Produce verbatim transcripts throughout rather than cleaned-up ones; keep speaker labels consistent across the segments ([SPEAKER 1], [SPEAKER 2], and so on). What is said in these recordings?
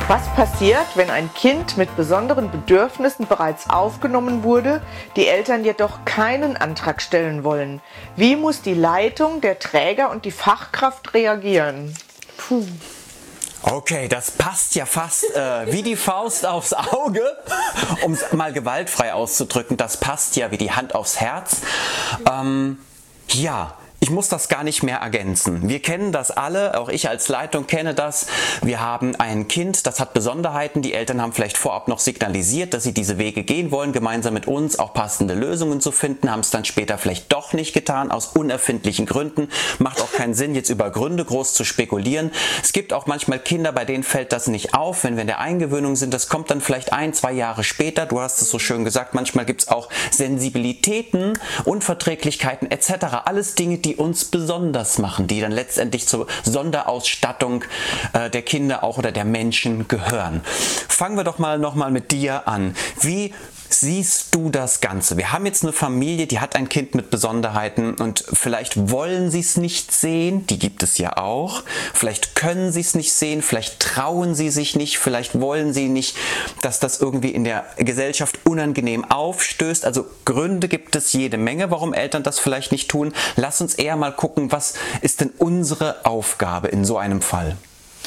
[SPEAKER 1] Was passiert, wenn ein Kind mit besonderen Bedürfnissen bereits aufgenommen wurde, die Eltern jedoch keinen Antrag stellen wollen? Wie muss die Leitung, der Träger und die Fachkraft reagieren?
[SPEAKER 2] Puh. Okay, das passt ja fast äh, wie die Faust aufs Auge, um es mal gewaltfrei auszudrücken. Das passt ja wie die Hand aufs Herz. Ähm, ja. Ich muss das gar nicht mehr ergänzen. Wir kennen das alle, auch ich als Leitung kenne das. Wir haben ein Kind, das hat Besonderheiten. Die Eltern haben vielleicht vorab noch signalisiert, dass sie diese Wege gehen wollen, gemeinsam mit uns auch passende Lösungen zu finden, haben es dann später vielleicht doch nicht getan, aus unerfindlichen Gründen. Macht auch keinen Sinn, jetzt über Gründe groß zu spekulieren. Es gibt auch manchmal Kinder, bei denen fällt das nicht auf, wenn wir in der Eingewöhnung sind. Das kommt dann vielleicht ein, zwei Jahre später. Du hast es so schön gesagt, manchmal gibt es auch Sensibilitäten, Unverträglichkeiten et cetera. Alles Dinge, die uns besonders machen, die dann letztendlich zur Sonderausstattung äh, der Kinder auch oder der Menschen gehören. Fangen wir doch mal nochmal mit dir an. Wie siehst du das Ganze? Wir haben jetzt eine Familie, die hat ein Kind mit Besonderheiten und vielleicht wollen sie es nicht sehen, die gibt es ja auch. Vielleicht können sie es nicht sehen, vielleicht trauen sie sich nicht, vielleicht wollen sie nicht, dass das irgendwie in der Gesellschaft unangenehm aufstößt. Also Gründe gibt es jede Menge, warum Eltern das vielleicht nicht tun. Lass uns eher mal gucken, was ist denn unsere Aufgabe in so einem Fall?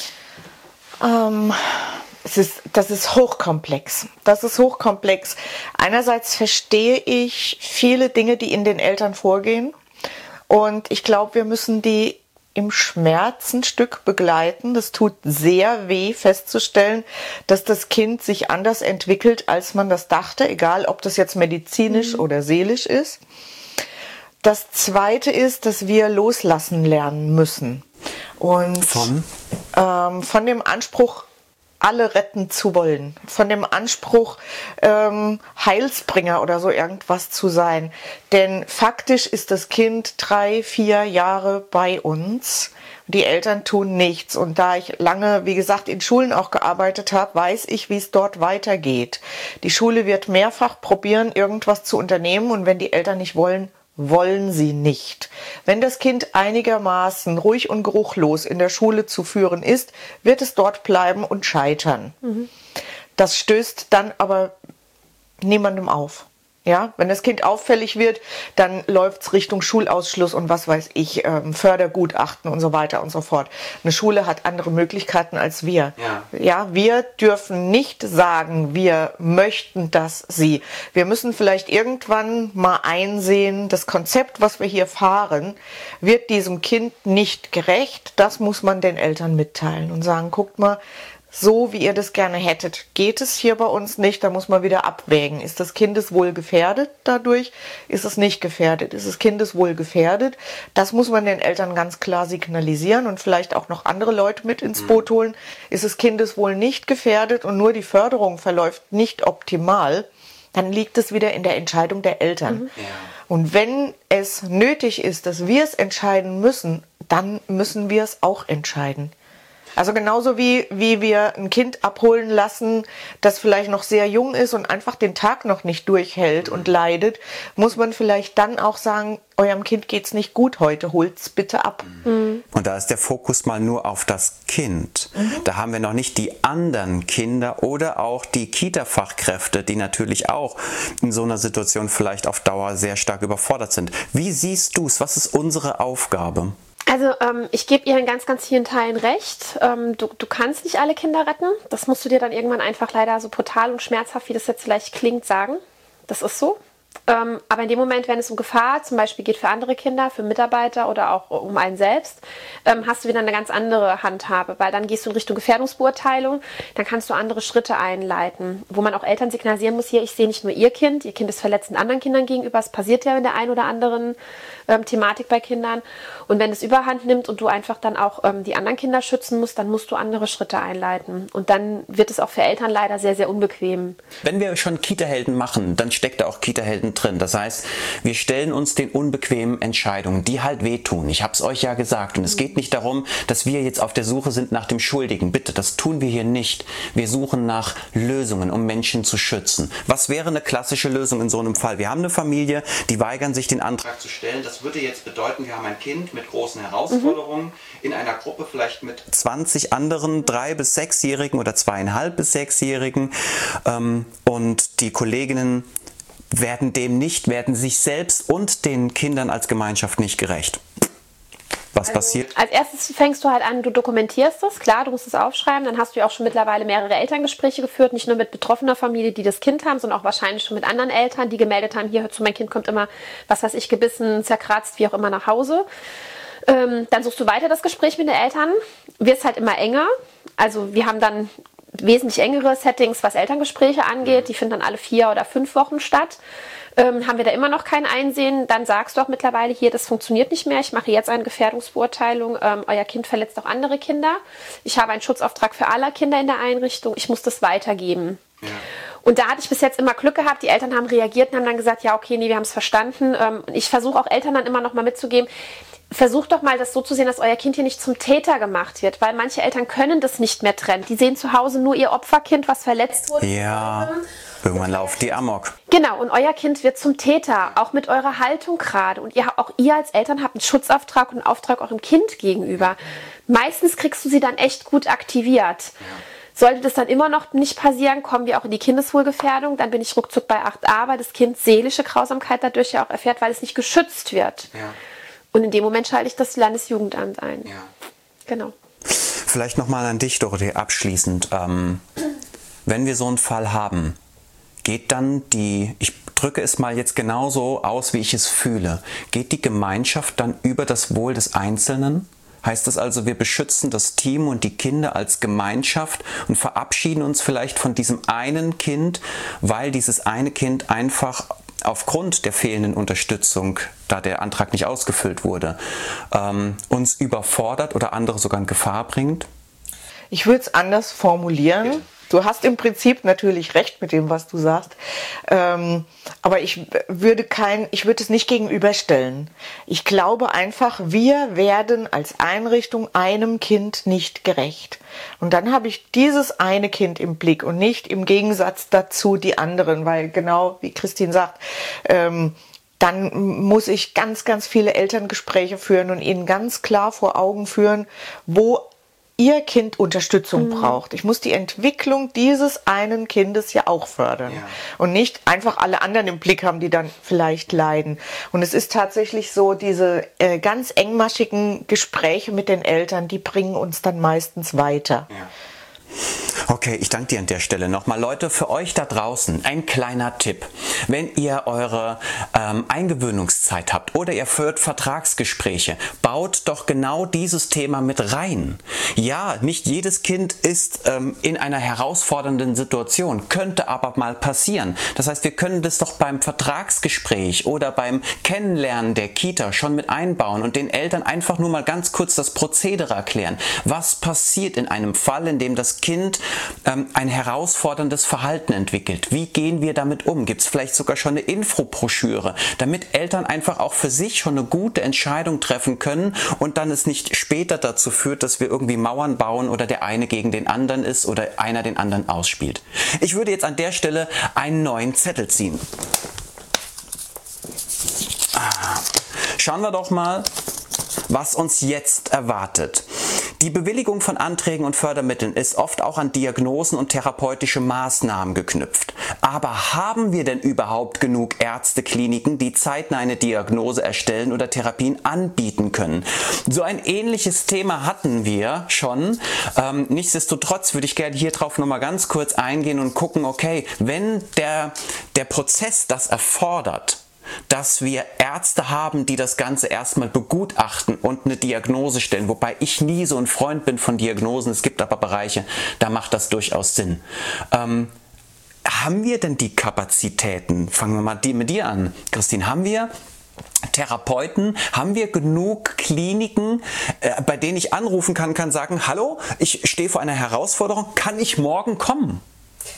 [SPEAKER 1] Ähm... Es ist, das ist hochkomplex. Das ist hochkomplex. Einerseits verstehe ich viele Dinge, die in den Eltern vorgehen. Und ich glaube, wir müssen die im Schmerz ein Stück begleiten. Das tut sehr weh, festzustellen, dass das Kind sich anders entwickelt, als man das dachte, egal ob das jetzt medizinisch mhm. oder seelisch ist. Das Zweite ist, dass wir loslassen lernen müssen. Und
[SPEAKER 2] von,
[SPEAKER 1] ähm, von dem Anspruch, alle retten zu wollen, von dem Anspruch, ähm, Heilsbringer oder so irgendwas zu sein. Denn faktisch ist das Kind drei, vier Jahre bei uns. Die Eltern tun nichts. Und da ich lange, wie gesagt, in Schulen auch gearbeitet habe, weiß ich, wie es dort weitergeht. Die Schule wird mehrfach probieren, irgendwas zu unternehmen. Und wenn die Eltern nicht wollen, wollen sie nicht. Wenn das Kind einigermaßen ruhig und geruchlos in der Schule zu führen ist, wird es dort bleiben und scheitern. Mhm. Das stößt dann aber niemandem auf. Ja, wenn das Kind auffällig wird, dann läuft es Richtung Schulausschluss und was weiß ich, ähm, Fördergutachten und so weiter und so fort. Eine Schule hat andere Möglichkeiten als wir. Ja. Ja, wir dürfen nicht sagen, wir möchten das sie. Wir müssen vielleicht irgendwann mal einsehen, das Konzept, was wir hier fahren, wird diesem Kind nicht gerecht. Das muss man den Eltern mitteilen und sagen, guckt mal, so wie ihr das gerne hättet, geht es hier bei uns nicht, da muss man wieder abwägen. Ist das Kindeswohl gefährdet dadurch? Ist es nicht gefährdet? Ist das Kindeswohl gefährdet? Das muss man den Eltern ganz klar signalisieren und vielleicht auch noch andere Leute mit ins Boot holen. Ist das Kindeswohl nicht gefährdet und nur die Förderung verläuft nicht optimal, dann liegt es wieder in der Entscheidung der Eltern. Mhm. Ja. Und wenn es nötig ist, dass wir es entscheiden müssen, dann müssen wir es auch entscheiden. Also genauso wie, wie wir ein Kind abholen lassen, das vielleicht noch sehr jung ist und einfach den Tag noch nicht durchhält und leidet, muss man vielleicht dann auch sagen, eurem Kind geht's nicht gut heute, holt's bitte ab.
[SPEAKER 2] Mhm. Und da ist der Fokus mal nur auf das Kind. Mhm. Da haben wir noch nicht die anderen Kinder oder auch die Kita-Fachkräfte, die natürlich auch in so einer Situation vielleicht auf Dauer sehr stark überfordert sind. Wie siehst du es? Was ist unsere Aufgabe?
[SPEAKER 3] Also ähm, ich gebe ihr in ganz, ganz vielen Teilen recht. Ähm, du, du kannst nicht alle Kinder retten. Das musst du dir dann irgendwann einfach leider so brutal und schmerzhaft, wie das jetzt vielleicht klingt, sagen. Das ist so. Ähm, aber in dem Moment, wenn es um Gefahr zum Beispiel geht für andere Kinder, für Mitarbeiter oder auch um einen selbst, ähm, hast du wieder eine ganz andere Handhabe, weil dann gehst du in Richtung Gefährdungsbeurteilung, dann kannst du andere Schritte einleiten, wo man auch Eltern signalisieren muss, hier, ich sehe nicht nur ihr Kind, ihr Kind ist verletzt anderen Kindern gegenüber, es passiert ja in der einen oder anderen ähm, Thematik bei Kindern und wenn es Überhand nimmt und du einfach dann auch ähm, die anderen Kinder schützen musst, dann musst du andere Schritte einleiten und dann wird es auch für Eltern leider sehr, sehr unbequem.
[SPEAKER 2] Wenn wir schon Kita-Helden machen, dann steckt da auch Kita-Helden mittendrin. Das heißt, wir stellen uns den unbequemen Entscheidungen, die halt wehtun. Ich habe es euch ja gesagt. Und es geht nicht darum, dass wir jetzt auf der Suche sind nach dem Schuldigen. Bitte, das tun wir hier nicht. Wir suchen nach Lösungen, um Menschen zu schützen. Was wäre eine klassische Lösung in so einem Fall? Wir haben eine Familie, die weigern sich, den Antrag zu stellen. Das würde jetzt bedeuten, wir haben ein Kind mit großen Herausforderungen mhm. in einer Gruppe vielleicht mit zwanzig anderen drei- bis sechsjährigen oder zweieinhalb bis sechsjährigen ähm, und die Kolleginnen werden dem nicht, werden sich selbst und den Kindern als Gemeinschaft nicht gerecht. Was also, passiert?
[SPEAKER 3] Als erstes fängst du halt an, du dokumentierst es, klar, du musst es aufschreiben, dann hast du ja auch schon mittlerweile mehrere Elterngespräche geführt, nicht nur mit betroffener Familie, die das Kind haben, sondern auch wahrscheinlich schon mit anderen Eltern, die gemeldet haben, hier, hör zu, mein Kind kommt immer, was weiß ich, gebissen, zerkratzt, wie auch immer nach Hause. Ähm, dann suchst du weiter das Gespräch mit den Eltern, wird es halt immer enger, also wir haben dann wesentlich engere Settings, was Elterngespräche angeht, die finden dann alle vier oder fünf Wochen statt. Ähm, haben wir da immer noch kein Einsehen, dann sagst du auch mittlerweile hier, das funktioniert nicht mehr, ich mache jetzt eine Gefährdungsbeurteilung, ähm, euer Kind verletzt auch andere Kinder, ich habe einen Schutzauftrag für alle Kinder in der Einrichtung, ich muss das weitergeben. Ja. Und da hatte ich bis jetzt immer Glück gehabt, die Eltern haben reagiert und haben dann gesagt, ja okay, nee, wir haben es verstanden. Ähm, ich versuche auch Eltern dann immer noch mal mitzugeben, versucht doch mal das so zu sehen, dass euer Kind hier nicht zum Täter gemacht wird, weil manche Eltern können das nicht mehr trennen. Die sehen zu Hause nur ihr Opferkind, was verletzt wurde.
[SPEAKER 2] Ja, irgendwann lauft die amok.
[SPEAKER 3] Genau, und euer Kind wird zum Täter, auch mit eurer Haltung gerade. Und ihr, auch ihr als Eltern habt einen Schutzauftrag und einen Auftrag eurem Kind gegenüber. Meistens kriegst du sie dann echt gut aktiviert. Ja. Sollte das dann immer noch nicht passieren, kommen wir auch in die Kindeswohlgefährdung. Dann bin ich ruckzuck bei acht a, weil das Kind seelische Grausamkeit dadurch ja auch erfährt, weil es nicht geschützt wird. Ja. Und in dem Moment schalte ich das Landesjugendamt ein. Ja. Genau.
[SPEAKER 2] Vielleicht nochmal an dich, Dorothee, abschließend. Ähm, wenn wir so einen Fall haben, geht dann die, ich drücke es mal jetzt genauso aus, wie ich es fühle, geht die Gemeinschaft dann über das Wohl des Einzelnen? Heißt das also, wir beschützen das Team und die Kinder als Gemeinschaft und verabschieden uns vielleicht von diesem einen Kind, weil dieses eine Kind einfach aufgrund der fehlenden Unterstützung, da der Antrag nicht ausgefüllt wurde, ähm, uns überfordert oder andere sogar in Gefahr bringt?
[SPEAKER 1] Ich würde es anders formulieren. Ja. Du hast im Prinzip natürlich recht mit dem, was du sagst. Ähm, aber ich würde kein, ich würde es nicht gegenüberstellen. Ich glaube einfach, wir werden als Einrichtung einem Kind nicht gerecht. Und dann habe ich dieses eine Kind im Blick und nicht im Gegensatz dazu die anderen, weil genau wie Christine sagt, ähm, dann muss ich ganz, ganz viele Elterngespräche führen und ihnen ganz klar vor Augen führen, wo ihr Kind Unterstützung mhm. braucht. Ich muss die Entwicklung dieses einen Kindes ja auch fördern. Ja. Und nicht einfach alle anderen im Blick haben, die dann vielleicht leiden. Und es ist tatsächlich so, diese äh, ganz engmaschigen Gespräche mit den Eltern, die bringen uns dann meistens weiter.
[SPEAKER 2] Ja. Okay, ich danke dir an der Stelle nochmal. Leute, für euch da draußen ein kleiner Tipp. Wenn ihr eure ähm, Eingewöhnungszeit habt oder ihr führt Vertragsgespräche, baut doch genau dieses Thema mit rein. Ja, nicht jedes Kind ist ähm, in einer herausfordernden Situation, könnte aber mal passieren. Das heißt, wir können das doch beim Vertragsgespräch oder beim Kennenlernen der Kita schon mit einbauen und den Eltern einfach nur mal ganz kurz das Prozedere erklären. Was passiert in einem Fall, in dem das Kind ähm, ein herausforderndes Verhalten entwickelt? Wie gehen wir damit um? Gibt es vielleicht sogar schon eine Infobroschüre, damit Eltern einfach auch für sich schon eine gute Entscheidung treffen können und dann es nicht später dazu führt, dass wir irgendwie Mauern bauen oder der eine gegen den anderen ist oder einer den anderen ausspielt. Ich würde jetzt an der Stelle einen neuen Zettel ziehen. Schauen wir doch mal, was uns jetzt erwartet. Die Bewilligung von Anträgen und Fördermitteln ist oft auch an Diagnosen und therapeutische Maßnahmen geknüpft. Aber haben wir denn überhaupt genug Ärztekliniken, die zeitnah eine Diagnose erstellen oder Therapien anbieten können? So ein ähnliches Thema hatten wir schon. Ähm, nichtsdestotrotz würde ich gerne hier drauf nochmal ganz kurz eingehen und gucken, okay, wenn der, der Prozess das erfordert, dass wir Ärzte haben, die das Ganze erstmal begutachten und eine Diagnose stellen, wobei ich nie so ein Freund bin von Diagnosen. Es gibt aber Bereiche, da macht das durchaus Sinn. Ähm, haben wir denn die Kapazitäten? Fangen wir mal mit dir an, Christine. Haben wir Therapeuten, haben wir genug Kliniken, äh, bei denen ich anrufen kann, kann sagen, hallo, ich stehe vor einer Herausforderung, kann ich morgen kommen?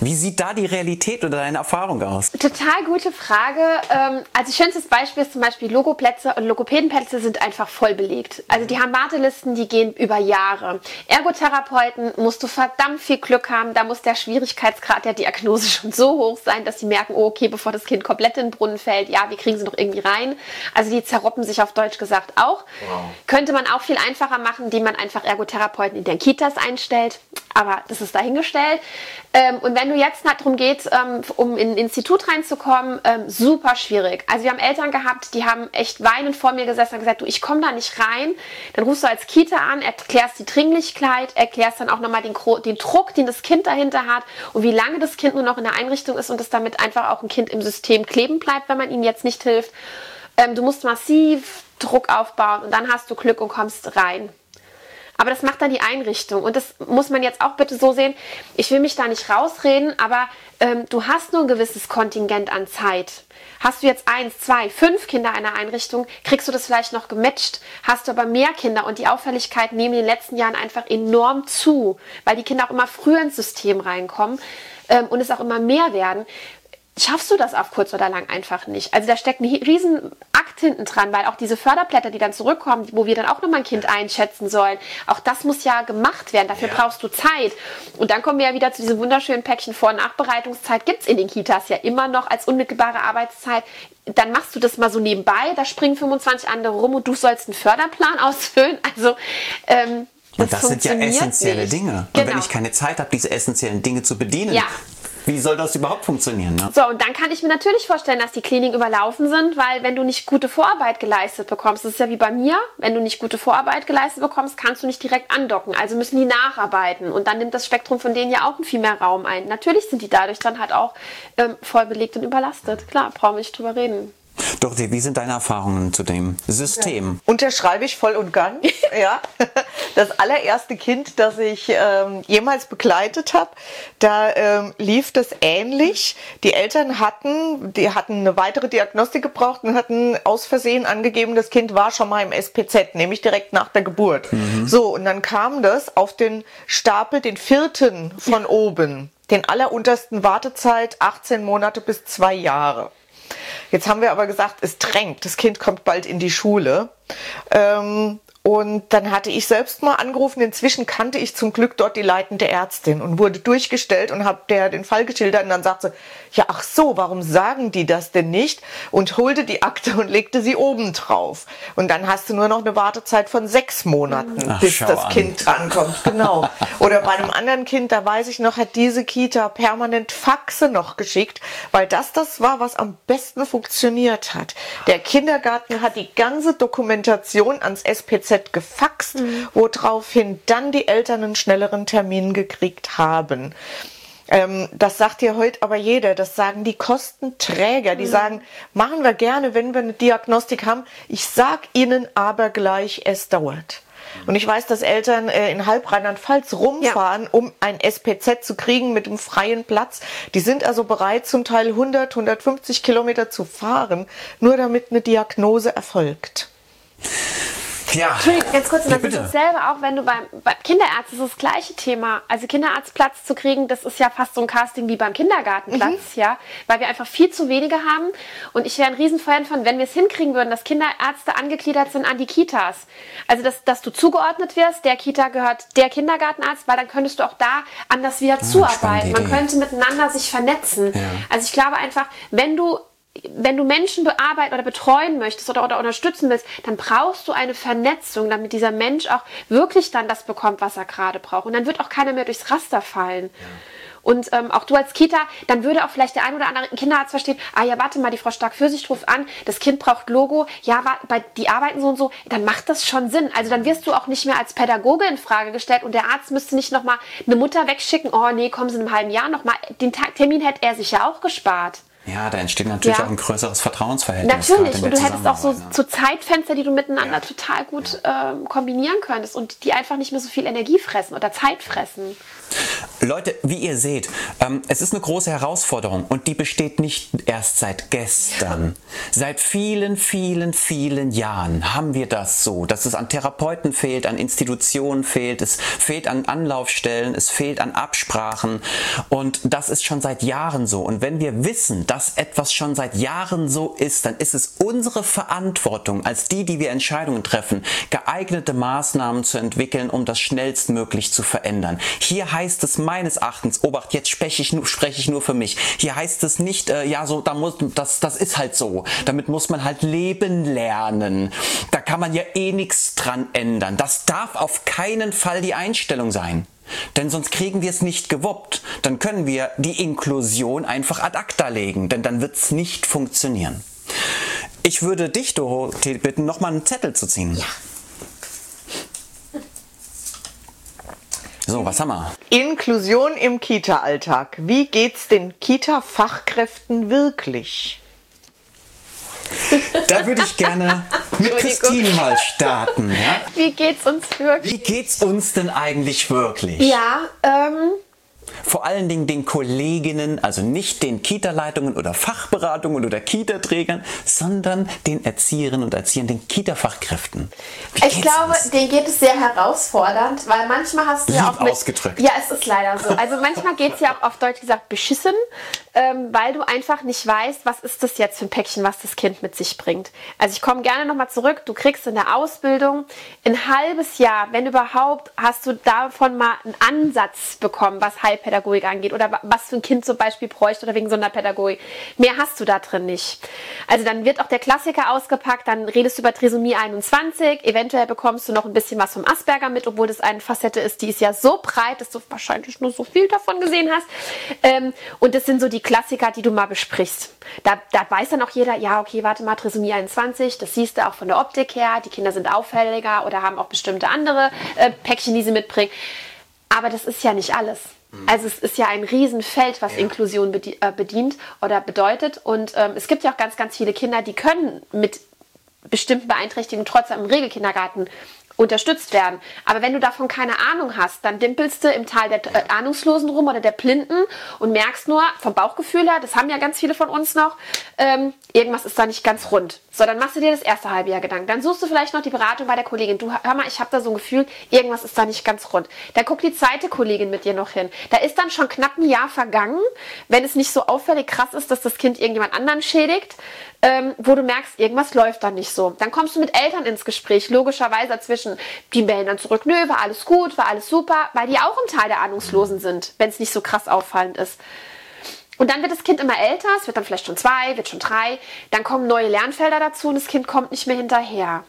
[SPEAKER 2] Wie sieht da die Realität oder deine Erfahrung aus?
[SPEAKER 3] Total gute Frage. Ähm, also schönstes Beispiel ist zum Beispiel Logoplätze und Logopädenplätze sind einfach voll belegt. Also die haben Wartelisten, die gehen über Jahre. Ergotherapeuten musst du verdammt viel Glück haben. Da muss der Schwierigkeitsgrad der Diagnose schon so hoch sein, dass sie merken, oh, okay, bevor das Kind komplett in den Brunnen fällt, ja, wir kriegen sie noch irgendwie rein. Also die zerroppen sich auf Deutsch gesagt auch. Wow. Könnte man auch viel einfacher machen, indem man einfach Ergotherapeuten in den Kitas einstellt. Aber das ist dahingestellt. Ähm, und wenn du jetzt darum geht, ähm, um in ein Institut reinzukommen, ähm, super schwierig. Also wir haben Eltern gehabt, die haben echt weinend vor mir gesessen und gesagt, du, ich komme da nicht rein. Dann rufst du als Kita an, erklärst die Dringlichkeit, erklärst dann auch nochmal den, den Druck, den das Kind dahinter hat und wie lange das Kind nur noch in der Einrichtung ist und dass damit einfach auch ein Kind im System kleben bleibt, wenn man ihm jetzt nicht hilft. Ähm, du musst massiv Druck aufbauen und dann hast du Glück und kommst rein. Aber das macht dann die Einrichtung. Und das muss man jetzt auch bitte so sehen. Ich will mich da nicht rausreden, aber ähm, du hast nur ein gewisses Kontingent an Zeit. Hast du jetzt eins, zwei, fünf Kinder in einer Einrichtung, kriegst du das vielleicht noch gematcht. Hast du aber mehr Kinder und die Auffälligkeit nehmen in den letzten Jahren einfach enorm zu, weil die Kinder auch immer früher ins System reinkommen ähm, und es auch immer mehr werden. Schaffst du das auf kurz oder lang einfach nicht. Also da steckt ein riesen Akt hinten dran, weil auch diese Förderblätter, die dann zurückkommen, wo wir dann auch nochmal ein Kind einschätzen sollen, auch das muss ja gemacht werden. Dafür ja. brauchst du Zeit. Und dann kommen wir ja wieder zu diesem wunderschönen Päckchen Vor- und Nachbereitungszeit. Gibt es in den Kitas ja immer noch als unmittelbare Arbeitszeit. Dann machst du das mal so nebenbei, da springen fünfundzwanzig andere rum und du sollst einen Förderplan ausfüllen. Also ähm, das,
[SPEAKER 2] und das sind ja essentielle
[SPEAKER 3] nicht.
[SPEAKER 2] Dinge.
[SPEAKER 3] Genau.
[SPEAKER 2] Und wenn ich keine Zeit habe, diese essentiellen Dinge zu bedienen,
[SPEAKER 3] ja.
[SPEAKER 2] wie soll das überhaupt funktionieren? Ne?
[SPEAKER 3] So, und dann kann ich mir natürlich vorstellen, dass die Kliniken überlaufen sind, weil wenn du nicht gute Vorarbeit geleistet bekommst, das ist ja wie bei mir, wenn du nicht gute Vorarbeit geleistet bekommst, kannst du nicht direkt andocken. Also müssen die nacharbeiten und dann nimmt das Spektrum von denen ja auch viel mehr Raum ein. Natürlich sind die dadurch dann halt auch ähm, voll belegt und überlastet. Klar, brauchen wir nicht drüber reden.
[SPEAKER 2] Dorothee, wie sind deine Erfahrungen zu dem System?
[SPEAKER 1] Ja. Unterschreibe ich voll und ganz. Ja. Das allererste Kind, das ich ähm, jemals begleitet habe, da ähm, lief das ähnlich. Die Eltern hatten, die hatten eine weitere Diagnostik gebraucht und hatten aus Versehen angegeben, das Kind war schon mal im S P Z, nämlich direkt nach der Geburt. Mhm. So, und dann kam das auf den Stapel, den vierten von oben, den alleruntersten Wartezeit, achtzehn Monate bis zwei Jahre. Jetzt haben wir aber gesagt, es drängt, das Kind kommt bald in die Schule. Ähm, und dann hatte ich selbst mal angerufen, inzwischen kannte ich zum Glück dort die leitende Ärztin und wurde durchgestellt und habe der den Fall geschildert und dann sagte sie, ja ach so, warum sagen die das denn nicht? Und holte die Akte und legte sie oben drauf. Und dann hast du nur noch eine Wartezeit von sechs Monaten, ach, bis das an. Kind drankommt. Genau. Oder bei einem anderen Kind, da weiß ich noch, hat diese Kita permanent Faxe noch geschickt, weil das das war, was am besten funktioniert hat. Der Kindergarten hat die ganze Dokumentation ans S P Z gefaxt, mhm. woraufhin dann die Eltern einen schnelleren Termin gekriegt haben. Ähm, das sagt ja heute aber jeder, das sagen die Kostenträger, die mhm. sagen, machen wir gerne, wenn wir eine Diagnostik haben. Ich sag Ihnen aber gleich, es dauert. Und ich weiß, dass Eltern äh, in halb Rheinland-Pfalz rumfahren, ja. um ein S P Z zu kriegen mit einem freien Platz. Die sind also bereit, zum Teil hundert, hundertfünfzig Kilometer zu fahren, nur damit eine Diagnose erfolgt.
[SPEAKER 2] Ja.
[SPEAKER 3] Entschuldigung, ganz kurz, das ist dasselbe, auch wenn du beim, beim Kinderarzt, das ist das gleiche Thema. Also Kinderarztplatz zu kriegen, das ist ja fast so ein Casting wie beim Kindergartenplatz, mhm. ja, weil wir einfach viel zu wenige haben. Und ich wäre ein Riesenfan von, wenn wir es hinkriegen würden, dass Kinderärzte angegliedert sind an die Kitas. Also, dass, dass du zugeordnet wirst, der Kita gehört der Kindergartenarzt, weil dann könntest du auch da anders wieder ah, zuarbeiten. Man könnte miteinander sich vernetzen. Ja. Also ich glaube einfach, wenn du Wenn du Menschen bearbeiten oder betreuen möchtest oder, oder unterstützen willst, dann brauchst du eine Vernetzung, damit dieser Mensch auch wirklich dann das bekommt, was er gerade braucht. Und dann wird auch keiner mehr durchs Raster fallen. Ja. Und ähm, auch du als Kita, dann würde auch vielleicht der ein oder andere Kinderarzt verstehen, ah ja, warte mal, die Frau Stark-Fürsicht ruft an, das Kind braucht Logo, ja, bei, die arbeiten so und so, dann macht das schon Sinn. Also dann wirst du auch nicht mehr als Pädagoge in Frage gestellt und der Arzt müsste nicht nochmal eine Mutter wegschicken, oh nee, kommen Sie in einem halben Jahr nochmal. Den Termin hätte er sich ja auch gespart.
[SPEAKER 2] Ja, da entsteht natürlich ja. auch ein größeres Vertrauensverhältnis.
[SPEAKER 3] Natürlich, und du hättest auch so, so Zeitfenster, die du miteinander ja. total gut ja. ähm, kombinieren könntest und die einfach nicht mehr so viel Energie fressen oder Zeit fressen.
[SPEAKER 2] Leute, wie ihr seht, ähm, es ist eine große Herausforderung und die besteht nicht erst seit gestern. Seit vielen, vielen, vielen Jahren haben wir das so, dass es an Therapeuten fehlt, an Institutionen fehlt, es fehlt an Anlaufstellen, es fehlt an Absprachen und das ist schon seit Jahren so. Und wenn wir wissen, dass etwas schon seit Jahren so ist, dann ist es unsere Verantwortung, als die, die wir Entscheidungen treffen, geeignete Maßnahmen zu entwickeln, um das schnellstmöglich zu verändern. Hier heißt es meines Erachtens, Obacht, jetzt spreche ich nur, spreche ich nur für mich. Hier heißt es nicht, äh, ja, so, da muss, das, das ist halt so. Damit muss man halt leben lernen. Da kann man ja eh nichts dran ändern. Das darf auf keinen Fall die Einstellung sein. Denn sonst kriegen wir es nicht gewuppt. Dann können wir die Inklusion einfach ad acta legen, denn dann wird es nicht funktionieren. Ich würde dich, Dorothee, bitten, nochmal einen Zettel zu ziehen.
[SPEAKER 1] Ja.
[SPEAKER 2] So, was haben wir?
[SPEAKER 1] Inklusion im Kita-Alltag. Wie geht's den Kita-Fachkräften wirklich?
[SPEAKER 2] Da würde ich gerne mit Christine mal starten. Ja?
[SPEAKER 3] Wie geht's uns wirklich?
[SPEAKER 2] Wie geht's uns denn eigentlich wirklich?
[SPEAKER 3] Ja, ähm...
[SPEAKER 2] Vor allen Dingen den Kolleginnen, also nicht den Kita-Leitungen oder Fachberatungen oder Kita-Trägern, sondern den Erzieherinnen und Erziehern, den Kita-Fachkräften. Wie
[SPEAKER 3] ich glaube, uns? denen geht es sehr herausfordernd, weil manchmal hast du
[SPEAKER 2] Lieb
[SPEAKER 3] ja auch mit,
[SPEAKER 2] ausgedrückt.
[SPEAKER 3] Ja, es ist leider so. Also manchmal geht es ja auch auf Deutsch gesagt beschissen, ähm, weil du einfach nicht weißt, was ist das jetzt für ein Päckchen, was das Kind mit sich bringt. Also ich komme gerne nochmal zurück, du kriegst in der Ausbildung ein halbes Jahr, wenn überhaupt, hast du davon mal einen Ansatz bekommen, was Heilpädagogik angeht oder was für ein Kind zum Beispiel bräuchte oder wegen Sonderpädagogik. Mehr hast du da drin nicht. Also dann wird auch der Klassiker ausgepackt, dann redest du über Trisomie einundzwanzig, eventuell bekommst du noch ein bisschen was vom Asperger mit, obwohl das eine Facette ist, die ist ja so breit, dass du wahrscheinlich nur so viel davon gesehen hast. Ähm, und das sind so die Klassiker, die du mal besprichst. Da, da weiß dann auch jeder, ja okay, warte mal, Trisomie einundzwanzig, das siehst du auch von der Optik her, die Kinder sind auffälliger oder haben auch bestimmte andere äh, Päckchen, die sie mitbringen. Aber das ist ja nicht alles. Also es ist ja ein Riesenfeld, was ja. Inklusion bedient oder bedeutet. Und ähm, es gibt ja auch ganz, ganz viele Kinder, die können mit bestimmten Beeinträchtigungen trotzdem im Regelkindergarten unterstützt werden. Aber wenn du davon keine Ahnung hast, dann dimpelst du im Tal der äh, Ahnungslosen rum oder der Blinden und merkst nur vom Bauchgefühl her, das haben ja ganz viele von uns noch, ähm, irgendwas ist da nicht ganz rund. So, dann machst du dir das erste halbe Jahr Gedanken. Dann suchst du vielleicht noch die Beratung bei der Kollegin. Du, hör mal, ich habe da so ein Gefühl, irgendwas ist da nicht ganz rund. Dann guckt die zweite Kollegin mit dir noch hin. Da ist dann schon knapp ein Jahr vergangen, wenn es nicht so auffällig krass ist, dass das Kind irgendjemand anderen schädigt, ähm, wo du merkst, irgendwas läuft da nicht so. Dann kommst du mit Eltern ins Gespräch, logischerweise dazwischen. Die melden dann zurück, nö, war alles gut, war alles super, weil die auch im Teil der Ahnungslosen sind, wenn es nicht so krass auffallend ist. Und dann wird das Kind immer älter, es wird dann vielleicht schon zwei, wird schon drei, dann kommen neue Lernfelder dazu und das Kind kommt nicht mehr hinterher.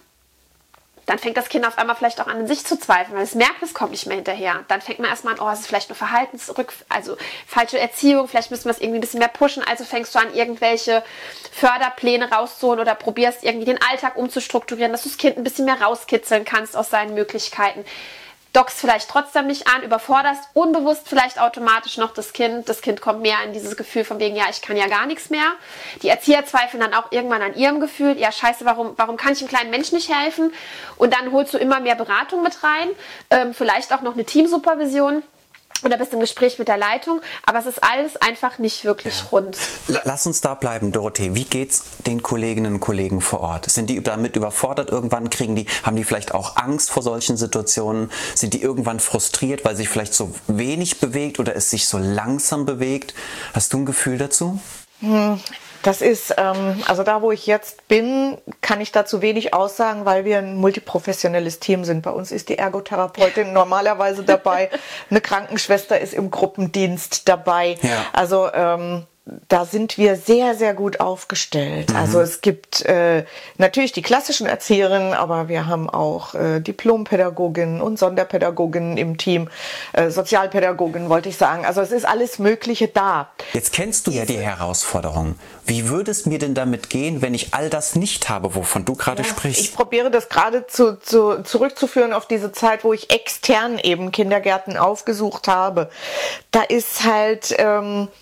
[SPEAKER 3] Dann fängt das Kind auf einmal vielleicht auch an, in sich zu zweifeln, weil es merkt, es kommt nicht mehr hinterher. Dann fängt man erstmal an, oh, es ist vielleicht eine Verhaltensrück, also falsche Erziehung, vielleicht müssen wir es irgendwie ein bisschen mehr pushen, also fängst du an, irgendwelche Förderpläne rauszuholen oder probierst irgendwie den Alltag umzustrukturieren, dass du das Kind ein bisschen mehr rauskitzeln kannst aus seinen Möglichkeiten. Dockst vielleicht trotzdem nicht an, überforderst unbewusst vielleicht automatisch noch das Kind. Das Kind kommt mehr in dieses Gefühl von wegen, ja, ich kann ja gar nichts mehr. Die Erzieher zweifeln dann auch irgendwann an ihrem Gefühl, ja, scheiße, warum, warum kann ich einem kleinen Menschen nicht helfen? Und dann holst du immer mehr Beratung mit rein, ähm, vielleicht auch noch eine Teamsupervision. Oder bist im Gespräch mit der Leitung, aber es ist alles einfach nicht wirklich ja. rund.
[SPEAKER 2] Lass uns da bleiben, Dorothee. Wie geht's den Kolleginnen und Kollegen vor Ort? Sind die damit überfordert irgendwann? Kriegen die, haben die vielleicht auch Angst vor solchen Situationen? Sind die irgendwann frustriert, weil sich vielleicht so wenig bewegt oder es sich so langsam bewegt? Hast du ein Gefühl dazu?
[SPEAKER 1] Hm. Das ist, ähm, also da, wo ich jetzt bin, kann ich dazu wenig aussagen, weil wir ein multiprofessionelles Team sind. Bei uns ist die Ergotherapeutin normalerweise dabei, eine Krankenschwester ist im Gruppendienst dabei. Ja. Also ähm, da sind wir sehr, sehr gut aufgestellt. Mhm. Also es gibt äh, natürlich die klassischen Erzieherinnen, aber wir haben auch äh, Diplompädagoginnen und Sonderpädagoginnen im Team, äh, Sozialpädagoginnen wollte ich sagen. Also es ist alles Mögliche da.
[SPEAKER 2] Jetzt kennst du ja die Herausforderung. Wie würde es mir denn damit gehen, wenn ich all das nicht habe, wovon du gerade ja, sprichst?
[SPEAKER 1] Ich probiere das gerade zu, zu, zurückzuführen auf diese Zeit, wo ich extern eben Kindergärten aufgesucht habe. Da ist halt... Ähm,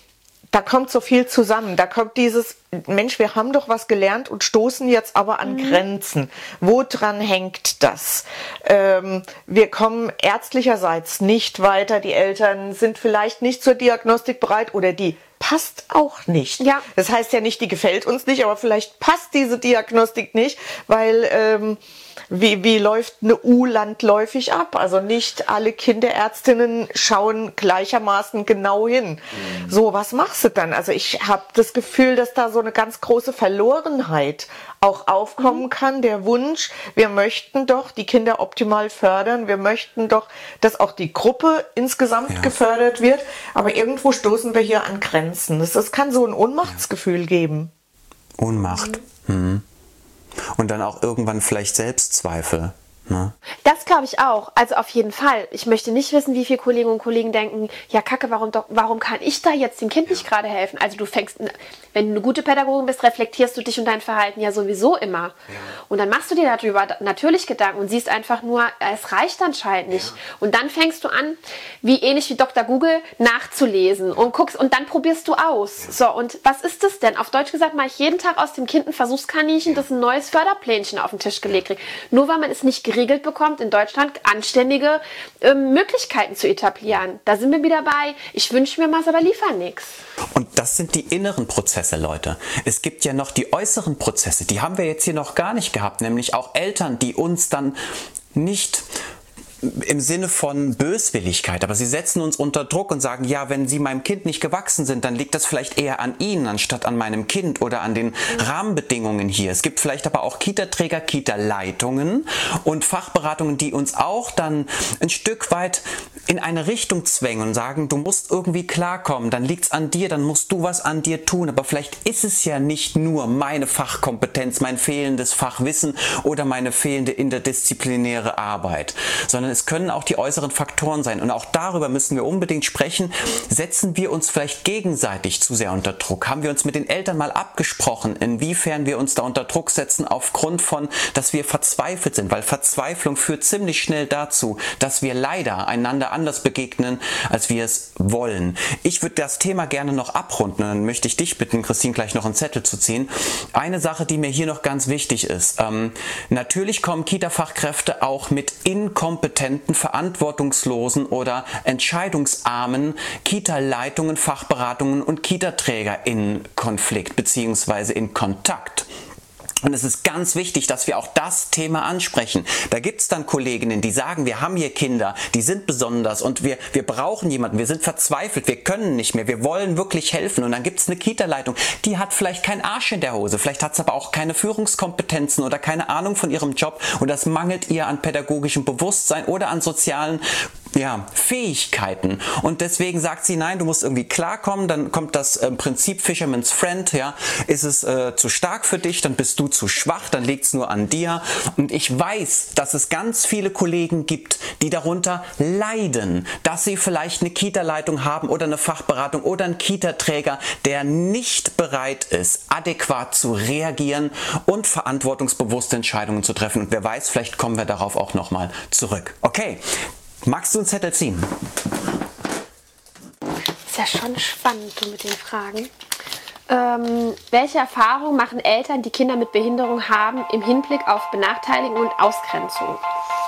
[SPEAKER 1] da kommt so viel zusammen. Da kommt dieses, Mensch, wir haben doch was gelernt und stoßen jetzt aber an mhm. Grenzen. Woran hängt das? Ähm, wir kommen ärztlicherseits nicht weiter. Die Eltern sind vielleicht nicht zur Diagnostik bereit oder die passt auch nicht.
[SPEAKER 3] Ja.
[SPEAKER 1] Das heißt ja nicht, die gefällt uns nicht, aber vielleicht passt diese Diagnostik nicht, weil ähm, wie, wie läuft eine U landläufig ab? Also nicht alle Kinderärztinnen schauen gleichermaßen genau hin. Mhm. So, was machst du dann? Also ich habe das Gefühl, dass da so eine ganz große Verlorenheit auch aufkommen mhm. kann. Der Wunsch, wir möchten doch die Kinder optimal fördern, wir möchten doch, dass auch die Gruppe insgesamt ja. gefördert wird, aber irgendwo stoßen wir hier an Grenzen. Das, das kann so ein Ohnmachtsgefühl ja. geben.
[SPEAKER 2] Ohnmacht. Mhm. Mhm. Und dann auch irgendwann vielleicht Selbstzweifel. Ne?
[SPEAKER 3] Das glaube ich auch. Also auf jeden Fall. Ich möchte nicht wissen, wie viele Kolleginnen und Kollegen denken, ja Kacke, warum, doch, warum kann ich da jetzt dem Kind nicht gerade helfen? Also du fängst, wenn du eine gute Pädagogin bist, reflektierst du dich und dein Verhalten ja sowieso immer. Ja. Und dann machst du dir darüber natürlich Gedanken und siehst einfach nur, es reicht anscheinend nicht. Ja. Und dann fängst du an, wie ähnlich wie Doktor Google, nachzulesen und guckst und dann probierst du aus. Ja. So, und was ist das denn? Auf Deutsch gesagt, mache ich jeden Tag aus dem Kind ein Versuchskaninchen, das ein neues Förderplänchen auf den Tisch gelegt kriegt. Nur weil man es nicht geregelt bekommt, in Deutschland anständige äh, Möglichkeiten zu etablieren. Da sind wir wieder bei, ich wünsche mir was, aber liefern nichts.
[SPEAKER 2] Und das sind die inneren Prozesse, Leute. Es gibt ja noch die äußeren Prozesse, die haben wir jetzt hier noch gar nicht gehabt, nämlich auch Eltern, die uns dann nicht im Sinne von Böswilligkeit, aber sie setzen uns unter Druck und sagen, ja, wenn sie meinem Kind nicht gewachsen sind, dann liegt das vielleicht eher an ihnen, anstatt an meinem Kind oder an den mhm. Rahmenbedingungen hier. Es gibt vielleicht aber auch Kita-Träger, Kita-Leitungen und Fachberatungen, die uns auch dann ein Stück weit in eine Richtung zwängen und sagen, du musst irgendwie klarkommen, dann liegt's an dir, dann musst du was an dir tun, aber vielleicht ist es ja nicht nur meine Fachkompetenz, mein fehlendes Fachwissen oder meine fehlende interdisziplinäre Arbeit, sondern es können auch die äußeren Faktoren sein. Und auch darüber müssen wir unbedingt sprechen. Setzen wir uns vielleicht gegenseitig zu sehr unter Druck? Haben wir uns mit den Eltern mal abgesprochen, inwiefern wir uns da unter Druck setzen aufgrund von, dass wir verzweifelt sind? Weil Verzweiflung führt ziemlich schnell dazu, dass wir leider einander anders begegnen, als wir es wollen. Ich würde das Thema gerne noch abrunden. Dann möchte ich dich bitten, Christine, gleich noch einen Zettel zu ziehen. Eine Sache, die mir hier noch ganz wichtig ist. Ähm, natürlich kommen Kita-Fachkräfte auch mit inkompetenten, verantwortungslosen oder entscheidungsarmen Kita-Leitungen, Fachberatungen und Kita-Träger in Konflikt bzw. in Kontakt. Und es ist ganz wichtig, dass wir auch das Thema ansprechen. Da gibt's dann Kolleginnen, die sagen, wir haben hier Kinder, die sind besonders und wir, wir brauchen jemanden, wir sind verzweifelt, wir können nicht mehr, wir wollen wirklich helfen. Und dann gibt's eine Kita-Leitung, die hat vielleicht keinen Arsch in der Hose, vielleicht hat's aber auch keine Führungskompetenzen oder keine Ahnung von ihrem Job und das mangelt ihr an pädagogischem Bewusstsein oder an sozialen ja, Fähigkeiten. Und deswegen sagt sie, nein, du musst irgendwie klarkommen, dann kommt das äh, Prinzip Fisherman's Friend, ja, ist es äh, zu stark für dich, dann bist du zu schwach, dann liegt es nur an dir. Und ich weiß, dass es ganz viele Kollegen gibt, die darunter leiden, dass sie vielleicht eine Kita-Leitung haben oder eine Fachberatung oder einen Kita-Träger, der nicht bereit ist, adäquat zu reagieren und verantwortungsbewusste Entscheidungen zu treffen. Und wer weiß, vielleicht kommen wir darauf auch nochmal zurück. Okay. Magst du einen Zettel ziehen?
[SPEAKER 3] Ist ja schon spannend, du mit den Fragen. Ähm, welche Erfahrungen machen Eltern, die Kinder mit Behinderung haben, im Hinblick auf Benachteiligung und Ausgrenzung?